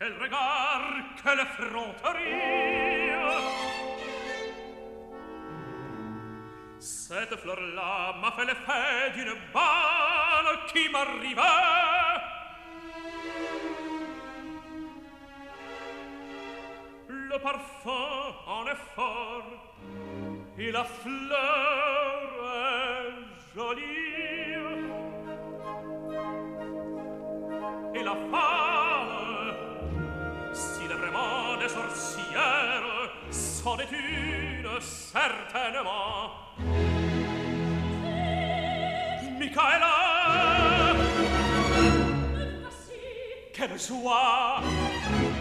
Quel regard, quelle effronterie! Cette fleur-là m'a fait l'effet d'une balle qui m'arrivait. Le parfum en est fort et la fleur est jolie. Et la femme, s'il est vraiment des sorcières, c'en est une certainement. Micaela, quelle joie!